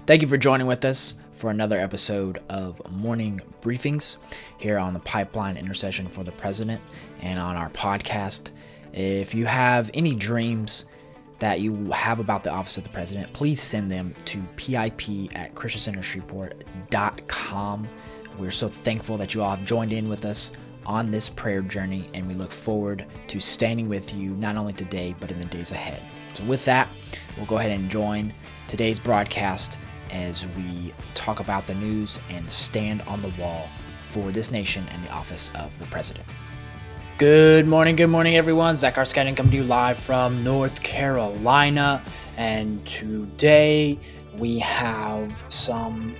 Thank you for joining with us for another episode of Morning Briefings here on the Pipeline Intercession for the President and on our podcast. If you have any dreams that you have about the office of the president, please send them to pip@christiancentershreveport.com. We're so thankful that you all have joined in with us on this prayer journey, and we look forward to standing with you not only today, but in the days ahead. So with that, we'll go ahead and join today's broadcast as we talk about the news and stand on the wall for this nation and the office of the president. Good morning, everyone. Zach Arskinen coming to you live from North Carolina, and today we have some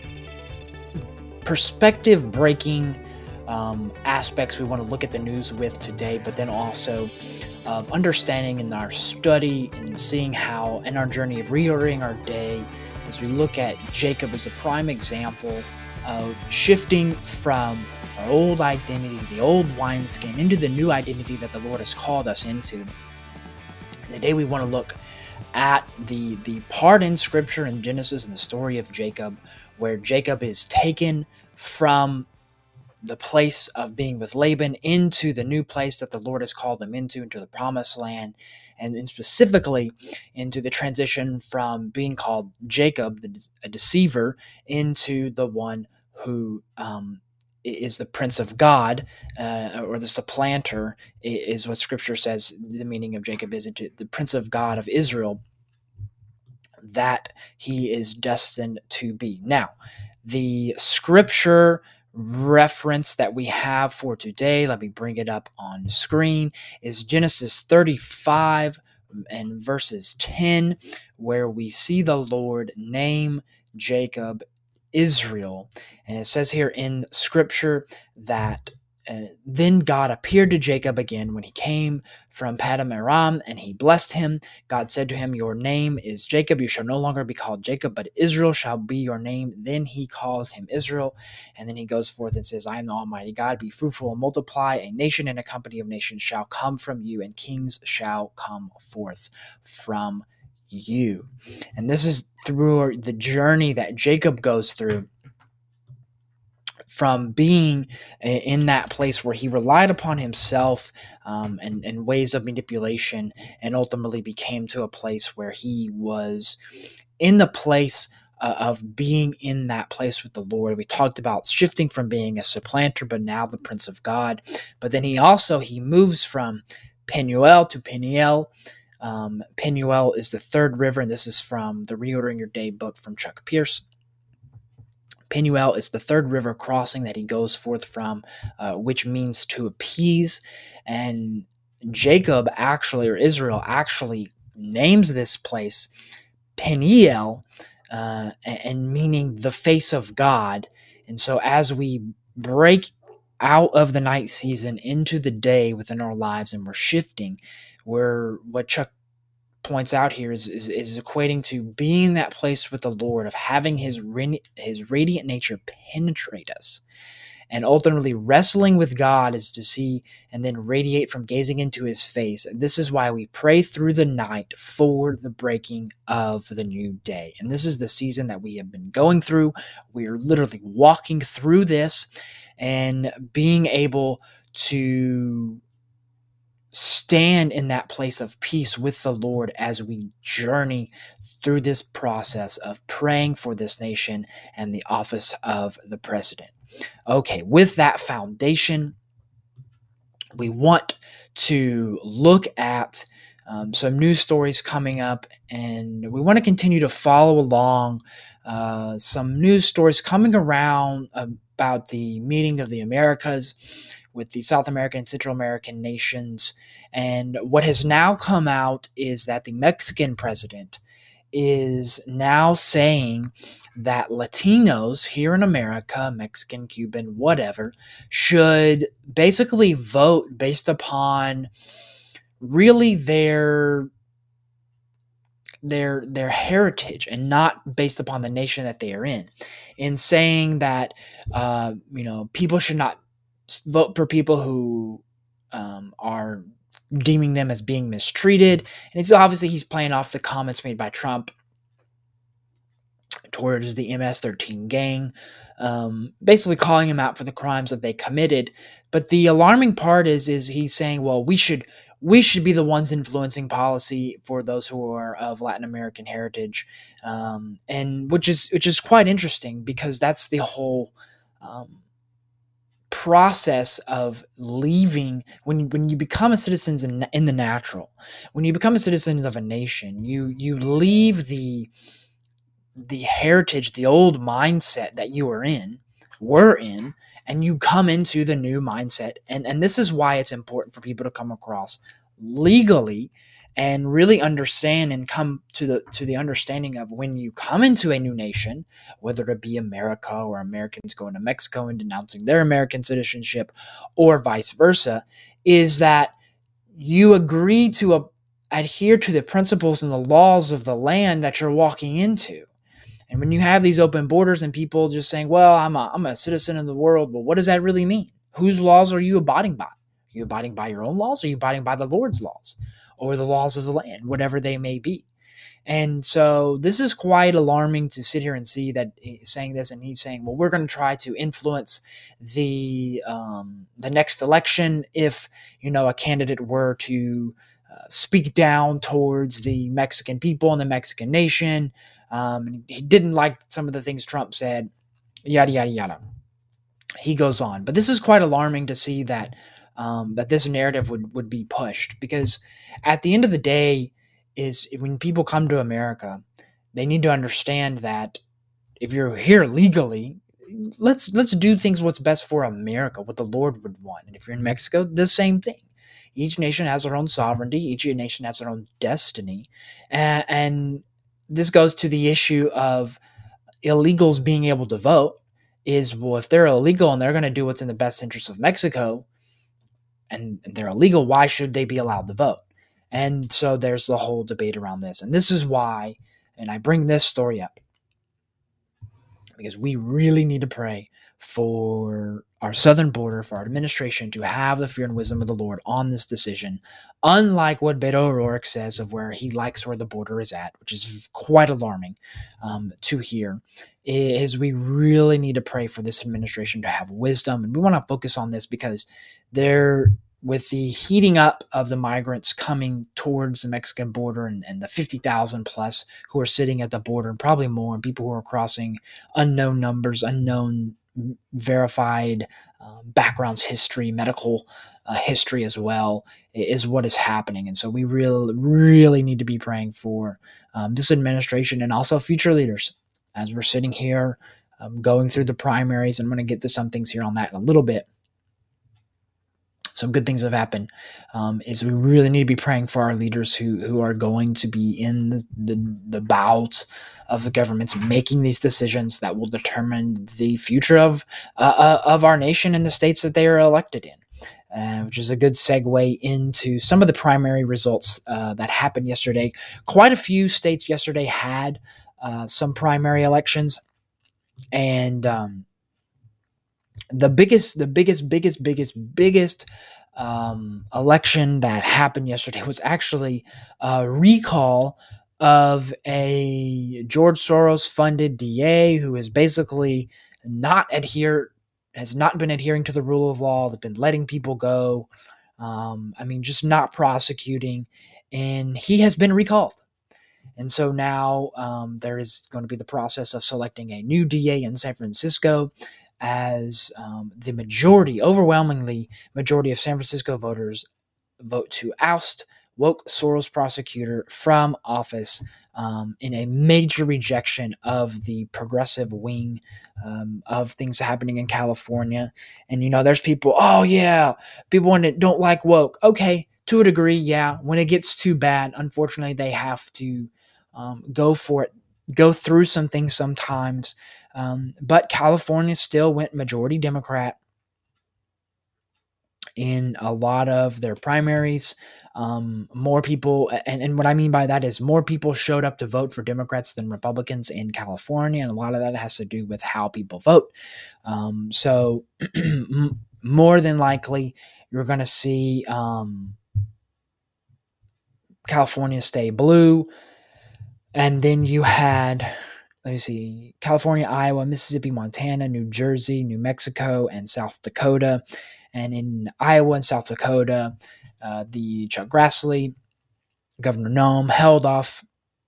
perspective-breaking aspects we want to look at the news with today, but then also of understanding in our study and seeing how in our journey of reordering our day, as we look at Jacob as a prime example of shifting from our old identity, the old wineskin, into the new identity that the Lord has called us into. And today we want to look at the part in Scripture in Genesis and the story of Jacob, where Jacob is taken from the place of being with Laban into the new place that the Lord has called him into the promised land, and specifically into the transition from being called Jacob, a deceiver, into the one who is the Prince of God, or the supplanter, is what Scripture says the meaning of Jacob is, into the Prince of God of Israel, that he is destined to be. Now, the Scripture reference that we have for today, let me bring it up on screen, is Genesis 35 and verses 10, where we see the Lord name Jacob Israel. And it says here in Scripture that then God appeared to Jacob again when he came from Paddan Aram, and he blessed him. God said to him, "Your name is Jacob. You shall no longer be called Jacob, but Israel shall be your name." Then he calls him Israel. And then he goes forth and says, "I am the Almighty God. Be fruitful and multiply. A nation and a company of nations shall come from you, and kings shall come forth from you." And this is through the journey that Jacob goes through, from being in that place where he relied upon himself and ways of manipulation, and ultimately became to a place where he was in the place of being in that place with the Lord. We talked about shifting from being a supplanter, but now the Prince of God. But then he moves from Penuel to Peniel. Penuel is the third river, and this is from the Reordering Your Day book from Chuck Pierce. Penuel is the third river crossing that he goes forth from, which means to appease. And Jacob actually, or Israel actually, names this place Peniel, and meaning the face of God. And so as we break out of the night season into the day within our lives, and we're shifting, what Chuck points out here is equating to being in that place with the Lord, of having his radiant nature penetrate us, and ultimately wrestling with God is to see and then radiate from gazing into his face. And this is why we pray through the night for the breaking of the new day. And this is the season that we have been going through. We are literally walking through this and being able to stand in that place of peace with the Lord as we journey through this process of praying for this nation and the office of the president. Okay, with that foundation, we want to look at some news stories coming up, and we want to continue to follow along some news stories coming around about the meeting of the Americas with the South American and Central American nations. And what has now come out is that the Mexican president is now saying that Latinos here in America, Mexican, Cuban, whatever, should basically vote based upon really their heritage, and not based upon the nation that they are in saying that people should not vote for people who are deeming them as being mistreated. And it's obviously he's playing off the comments made by Trump towards the MS-13 gang, basically calling him out for the crimes that they committed. But the alarming part is he's saying, well, we should be the ones influencing policy for those who are of Latin American heritage, and which is quite interesting, because that's the whole um, process of leaving. When you become a citizen in the natural, when you become a citizen of a nation, you leave the heritage, the old mindset that you were in, and you come into the new mindset. And this is why it's important for people to come across legally and really understand and come to the understanding of, when you come into a new nation, whether it be America or Americans going to Mexico and denouncing their American citizenship, or vice versa, is that you agree to adhere to the principles and the laws of the land that you're walking into. And when you have these open borders and people just saying, well, I'm a citizen of the world, well, what does that really mean? Whose laws are you abiding by? Are you abiding by your own laws? Or are you abiding by the Lord's laws, or the laws of the land, whatever they may be? And so this is quite alarming to sit here and see that he's saying this, and he's saying, well, we're going to try to influence the next election if, a candidate were to speak down towards the Mexican people and the Mexican nation. And he didn't like some of the things Trump said, yada, yada, yada. He goes on. But this is quite alarming to see that that this narrative would be pushed, because at the end of the day, is when people come to America, they need to understand that if you're here legally, let's do things what's best for America, what the Lord would want. And if you're in Mexico, the same thing. Each nation has their own sovereignty. Each nation has their own destiny. And this goes to the issue of illegals being able to vote. Is, well, if they're illegal and they're going to do what's in the best interest of Mexico, and they're illegal, why should they be allowed to vote? And so there's the whole debate around this. And this is why, and I bring this story up, because we really need to pray for our southern border, for our administration to have the fear and wisdom of the Lord on this decision, unlike what Beto O'Rourke says of where he likes where the border is at, which is quite alarming to hear. Is we really need to pray for this administration to have wisdom. And we want to focus on this because with the heating up of the migrants coming towards the Mexican border, and the 50,000 plus who are sitting at the border, and probably more, and people who are crossing, unknown numbers, unknown verified backgrounds, history, medical history as well, is what is happening. And so we really need to be praying for this administration and also future leaders as we're sitting here going through the primaries. I'm going to get to some things here on that in a little bit. Some good things have happened, is we really need to be praying for our leaders who are going to be in the bowels of the governments, making these decisions that will determine the future of our nation and the states that they are elected in. Which is a good segue into some of the primary results that happened yesterday. Quite a few states yesterday had some primary elections, and the biggest election that happened yesterday was actually a recall of a George Soros funded DA who is basically has not been adhering to the rule of law. They've been letting people go. Just not prosecuting, and he has been recalled. And so now there is going to be the process of selecting a new DA in San Francisco, as the overwhelmingly majority of San Francisco voters vote to oust woke Soros prosecutor from office, in a major rejection of the progressive wing of things happening in California. And, there's people, people when it don't like woke. Okay, to a degree, yeah. When it gets too bad, unfortunately, they have to go for it, go through some things sometimes. But California still went majority Democrat in a lot of their primaries. More people, and what I mean by that is more people showed up to vote for Democrats than Republicans in California, and a lot of that has to do with how people vote. So more than likely, you're going to see California stay blue. And then you had let me see, California, Iowa, Mississippi, Montana, New Jersey, New Mexico, and South Dakota. And in Iowa and South Dakota, the Chuck Grassley, Governor Nome held off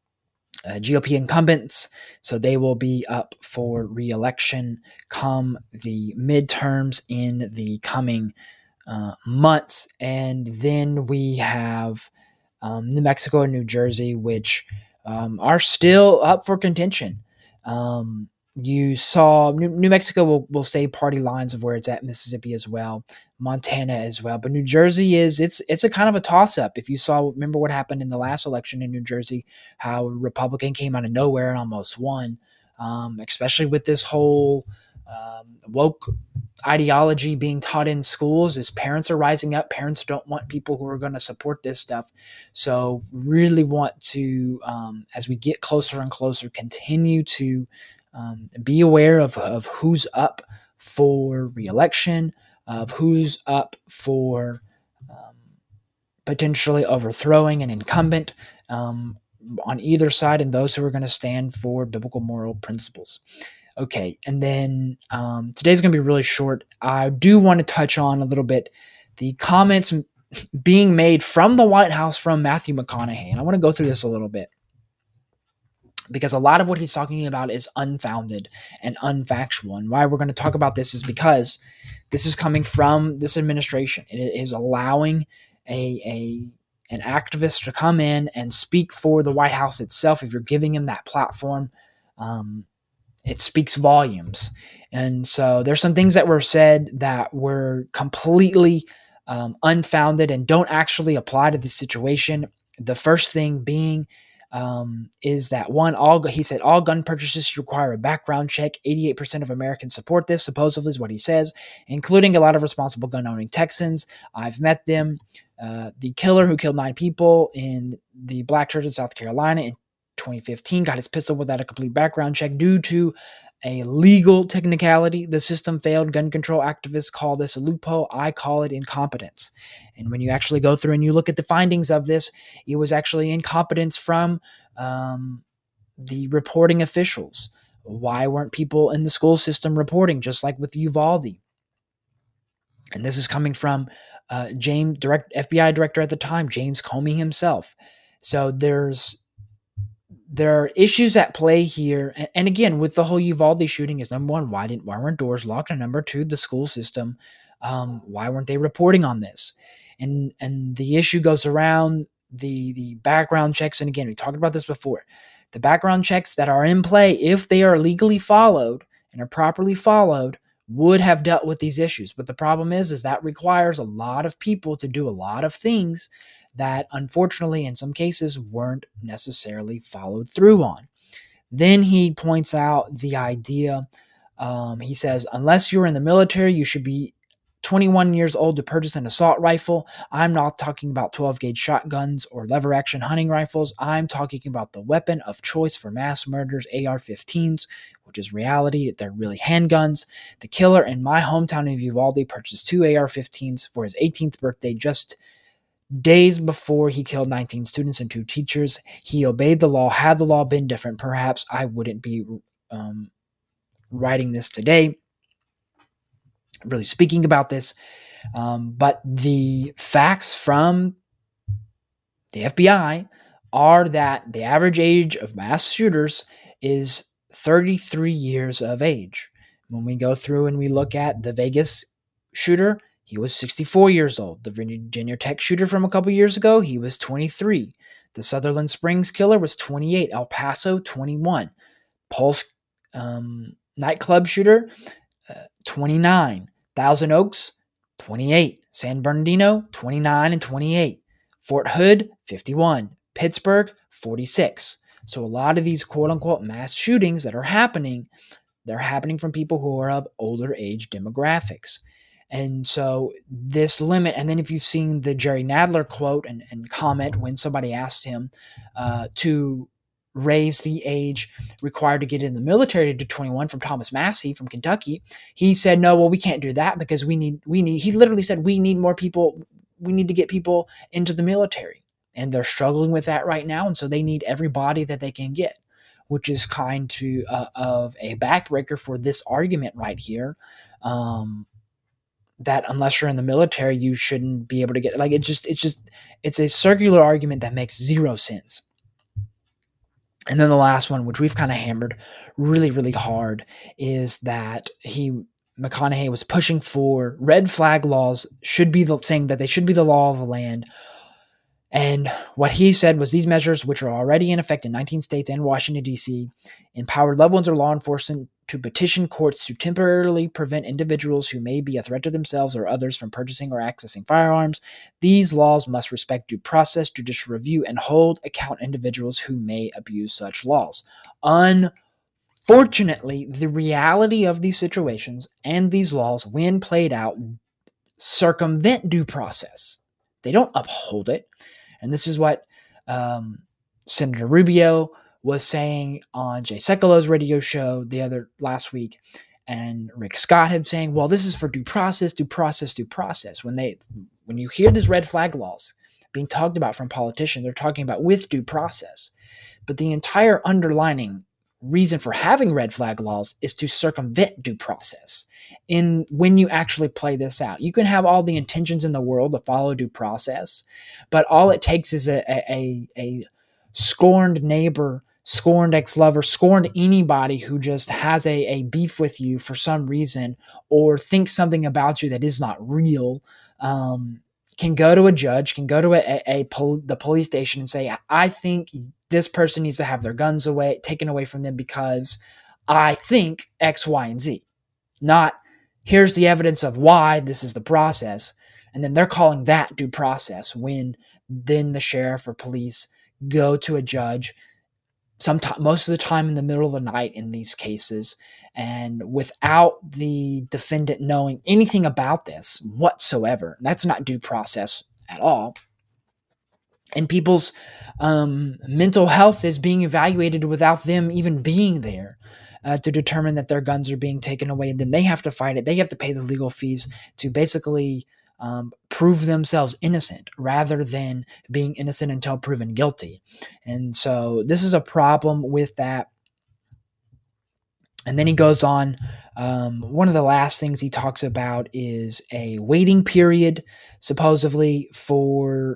GOP incumbents, so they will be up for re-election come the midterms in the coming months. And then we have New Mexico and New Jersey, which are still up for contention. You saw New Mexico will stay party lines of where it's at, Mississippi as well, Montana as well, but New Jersey it's a kind of a toss up. If you saw, remember what happened in the last election in New Jersey, how a Republican came out of nowhere and almost won, especially with this whole woke ideology being taught in schools. As parents are rising up, parents don't want people who are going to support this stuff. So really want to, as we get closer and closer, continue to be aware of who's up for re-election, of who's up for potentially overthrowing an incumbent on either side, and those who are going to stand for biblical moral principles. Okay, and then today's going to be really short. I do want to touch on a little bit the comments being made from the White House from Matthew McConaughey, and I want to go through this a little bit because a lot of what he's talking about is unfounded and unfactual. And why we're going to talk about this is because this is coming from this administration. It is allowing an activist to come in and speak for the White House itself. If you're giving him that platform, it speaks volumes. And so there's some things that were said that were completely unfounded and don't actually apply to the situation. The first thing being is that he said all gun purchases require a background check. 88% of Americans support this, supposedly is what he says, including a lot of responsible gun-owning Texans. I've met them. The killer who killed 9 people in the black church in South Carolina in 2015 got his pistol without a complete background check due to a legal technicality. The system failed. Gun control activists call this a loophole. I call it incompetence. And when you actually go through and you look at the findings of this, it was actually incompetence from the reporting officials. Why weren't people in the school system reporting, just like with Uvalde? And this is coming from FBI director at the time, James Comey himself. So there are issues at play here. And again, with the whole Uvalde shooting is, number one, why weren't doors locked? And number two, the school system, why weren't they reporting on this? And the issue goes around the background checks. And again, we talked about this before. The background checks that are in play, if they are legally followed and are properly followed, would have dealt with these issues. But the problem is that requires a lot of people to do a lot of things that unfortunately in some cases weren't necessarily followed through on. Then he points out the idea, he says, unless you're in the military, you should be 21 years old to purchase an assault rifle. I'm not talking about 12-gauge shotguns or lever-action hunting rifles. I'm talking about the weapon of choice for mass murders, AR-15s, which is reality. They're really handguns. The killer in my hometown of Uvalde purchased 2 AR-15s for his 18th birthday just days before he killed 19 students and 2 teachers. He obeyed the law. Had the law been different, perhaps I wouldn't be writing this today, really speaking about this. But the facts from the FBI are that the average age of mass shooters is 33 years of age. When we go through and we look at the Vegas shooter, he was 64 years old. The Virginia Tech shooter from a couple years ago, he was 23. The Sutherland Springs killer was 28. El Paso, 21. Pulse nightclub shooter, 29. Thousand Oaks, 28. San Bernardino, 29 and 28. Fort Hood, 51. Pittsburgh, 46. So a lot of these quote-unquote mass shootings that are happening, they're happening from people who are of older age demographics. And so this limit, and then if you've seen the Jerry Nadler quote and comment when somebody asked him to raise the age required to get in the military to 21 from Thomas Massey from Kentucky, he said, no, well, we can't do that because we need, he literally said, we need more people. We need to get people into the military. And they're struggling with that right now. And so they need every body that they can get. which is kind of a backbreaker for this argument right here. That unless you're in the military, you shouldn't be able to get, like, it's a circular argument that makes zero sense. And then the last one, which we've kind of hammered really, really hard, is that McConaughey was pushing for red flag laws saying that they should be the law of the land. And what he said was these measures, which are already in effect in 19 states and Washington, D.C., empowered level ones or law enforcement to petition courts to temporarily prevent individuals who may be a threat to themselves or others from purchasing or accessing firearms. These laws must respect due process, judicial review, and hold account individuals who may abuse such laws. Unfortunately, the reality of these situations and these laws, when played out, circumvent due process. They don't uphold it. And this is what Senator Rubio was saying on Jay Sekulo's radio show last week, and Rick Scott had saying, well, this is for due process, due process, due process. When you hear these red flag laws being talked about from politicians, they're talking about with due process. But the entire underlining reason for having red flag laws is to circumvent due process. When you actually play this out, you can have all the intentions in the world to follow due process, but all it takes is a scorned neighbor, scorned ex-lover, scorned anybody who just has a beef with you for some reason or thinks something about you that is not real, can go to a judge, can go to the police station and say, I think this person needs to have their guns taken away from them because I think X, Y, and Z. Not, here's the evidence of why, this is the process. And then they're calling that due process when then the sheriff or police go to a judge, most of the time in the middle of the night in these cases, and without the defendant knowing anything about this whatsoever. That's not due process at all. And people's mental health is being evaluated without them even being there to determine that their guns are being taken away. And then they have to fight it. They have to pay the legal fees to basically prove themselves innocent rather than being innocent until proven guilty. And so this is a problem with that. And then he goes on. One of the last things he talks about is a waiting period, supposedly for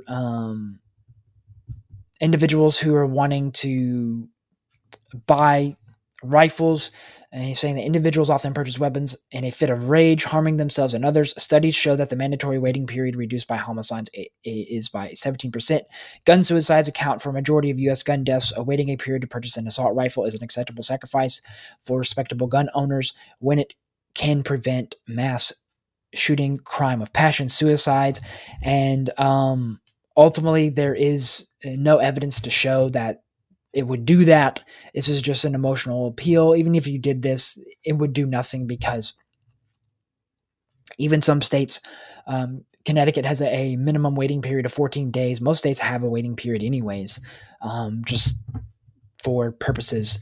individuals who are wanting to buy rifles. And he's saying that individuals often purchase weapons in a fit of rage, harming themselves and others. Studies show that the mandatory waiting period reduced by homicides is by 17%. Gun suicides account for a majority of U.S. gun deaths. Awaiting a period to purchase an assault rifle is an acceptable sacrifice for respectable gun owners when it can prevent mass shooting, crime of passion, suicides, and ultimately there is no evidence to show that it would do that. This is just an emotional appeal. Even if you did this, it would do nothing because even some states, Connecticut has a minimum waiting period of 14 days. Most states have a waiting period anyways, just for purposes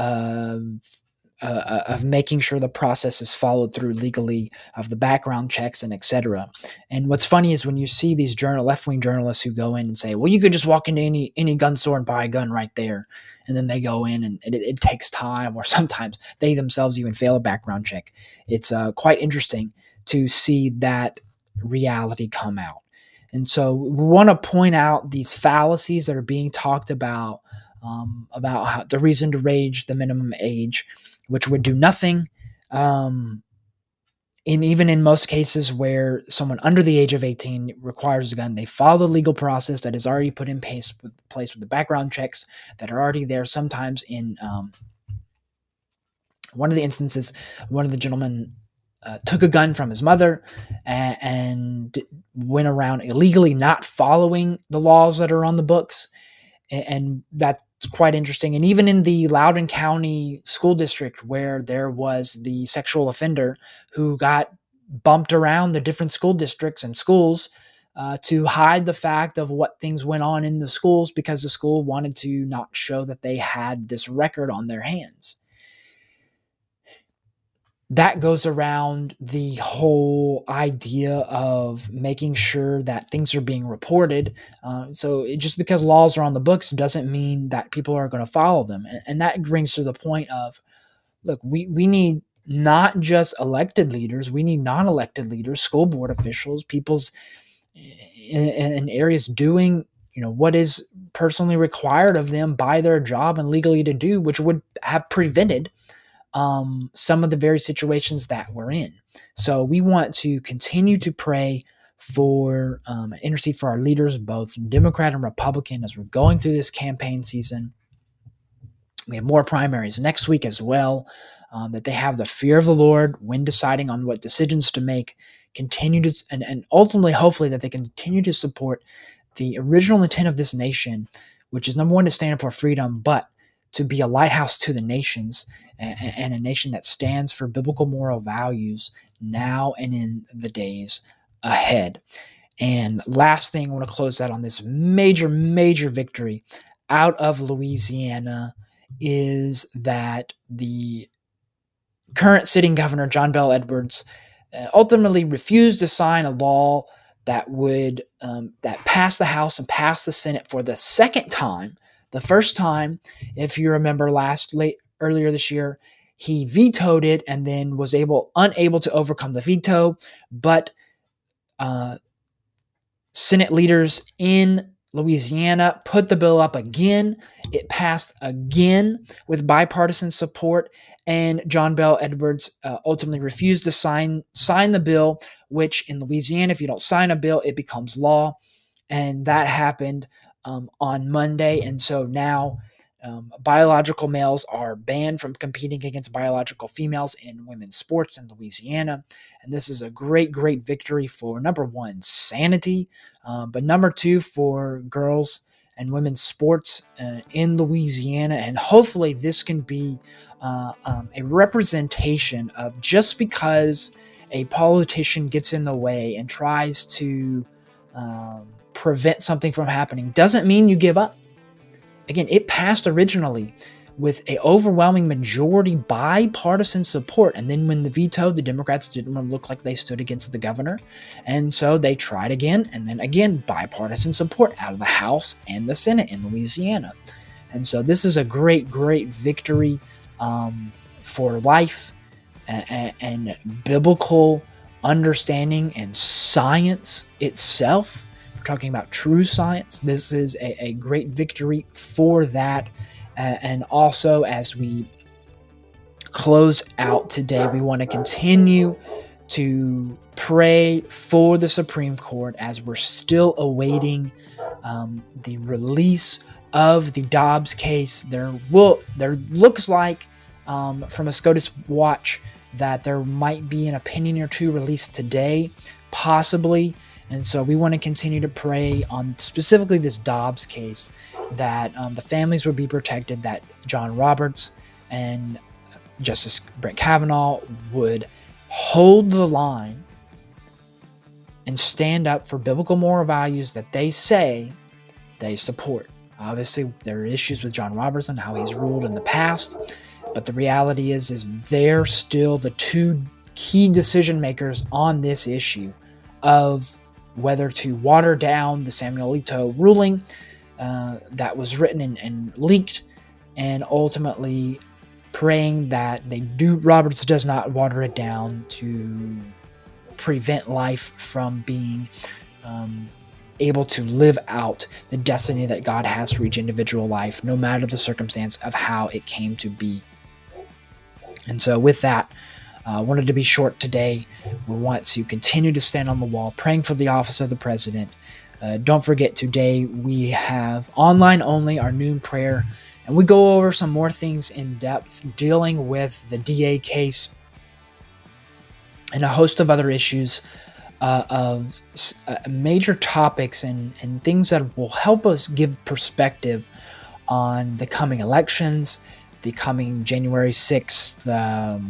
of making sure the process is followed through legally, of the background checks and etc. And what's funny is when you see these left-wing journalists who go in and say, well, you could just walk into any gun store and buy a gun right there. And then they go in and it takes time, or sometimes they themselves even fail a background check. It's quite interesting to see that reality come out. And so we want to point out these fallacies that are being talked about how the reason to raise the minimum age, which would do nothing. Even in most cases where someone under the age of 18 requires a gun, they follow the legal process that is already put in place with the background checks that are already there. Sometimes in one of the instances, one of the gentlemen took a gun from his mother and went around illegally not following the laws that are on the books. And that's quite interesting. And even in the Loudoun County School District, where there was the sexual offender who got bumped around the different school districts and schools to hide the fact of what things went on in the schools because the school wanted to not show that they had this record on their hands. that goes around the whole idea of making sure that things are being reported. Just because laws are on the books doesn't mean that people are going to follow them. And that brings to the point of, look, we need not just elected leaders, we need non-elected leaders, school board officials, people's in areas doing what is personally required of them by their job and legally to do, which would have prevented some of the very situations that we're in. So we want to continue to pray for and intercede for our leaders, both Democrat and Republican, as we're going through this campaign season. We have more primaries next week as well, that they have the fear of the Lord when deciding on what decisions to make, continue to, and ultimately, hopefully, that they continue to support the original intent of this nation, which is, number one, to stand up for freedom, but to be a lighthouse to the nations, and a nation that stands for biblical moral values now and in the days ahead. And last thing, I want to close out on this major, major victory out of Louisiana is that the current sitting governor, John Bel Edwards, ultimately refused to sign a law that would that passed the House and passed the Senate for the second time. The first time, if you remember, earlier this year, he vetoed it and then was unable to overcome the veto. But Senate leaders in Louisiana put the bill up again. It passed again with bipartisan support, and John Bel Edwards ultimately refused to sign the bill, which in Louisiana, if you don't sign a bill, it becomes law. And that happened on Monday. And so now biological males are banned from competing against biological females in women's sports in Louisiana. And this is a great, great victory for, number one, sanity, but number two, for girls and women's sports in Louisiana. And hopefully this can be a representation of, just because a politician gets in the way and tries to prevent something from happening, doesn't mean you give up. Again, it passed originally with an overwhelming majority bipartisan support. And then when the veto, the Democrats didn't want to look like they stood against the governor. And so they tried again, and then again, bipartisan support out of the House and the Senate in Louisiana. And so this is a great, great victory for life and biblical understanding and science itself. We're talking about true science. This is a great victory for that. And also, as we close out today, we want to continue to pray for the Supreme Court as we're still awaiting the release of the Dobbs case. There looks like, from a SCOTUS watch, that there might be an opinion or two released today, possibly. And so we want to continue to pray on specifically this Dobbs case, that the families would be protected, that John Roberts and Justice Brett Kavanaugh would hold the line and stand up for biblical moral values that they say they support. Obviously, there are issues with John Roberts and how he's ruled in the past, but the reality is they're still the two key decision makers on this issue of whether to water down the Samuel Alito ruling that was written and leaked, and ultimately praying that Roberts does not water it down to prevent life from being able to live out the destiny that God has for each individual life, no matter the circumstance of how it came to be. And so with that, wanted to be short today. We want to continue to stand on the wall, praying for the office of the president. Don't forget, today we have online only, our noon prayer, and we go over some more things in depth, dealing with the DA case and a host of other issues of major topics and things that will help us give perspective on the coming elections, the coming January 6th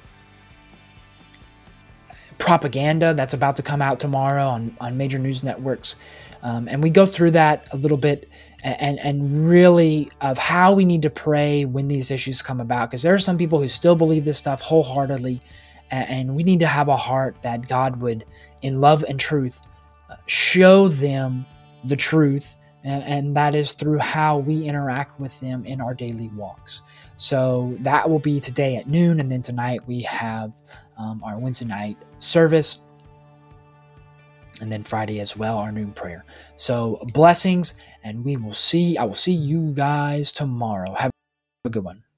propaganda that's about to come out tomorrow on major news networks. And we go through that a little bit and really of how we need to pray when these issues come about, because there are some people who still believe this stuff wholeheartedly, And we need to have a heart that God would, in love and truth, show them the truth, and that is through how we interact with them in our daily walks. So that will be today at noon, and then tonight we have our Wednesday night service, and then Friday as well, our noon prayer. So blessings, and I will see you guys tomorrow. Have a good one.